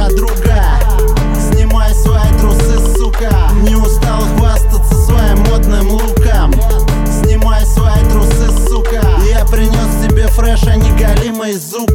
подруга. Снимай свои трусы, сука. Не устал хвастаться своим модным луком. Снимай свои трусы, сука. Я принес тебе фреш, а не галимый зук.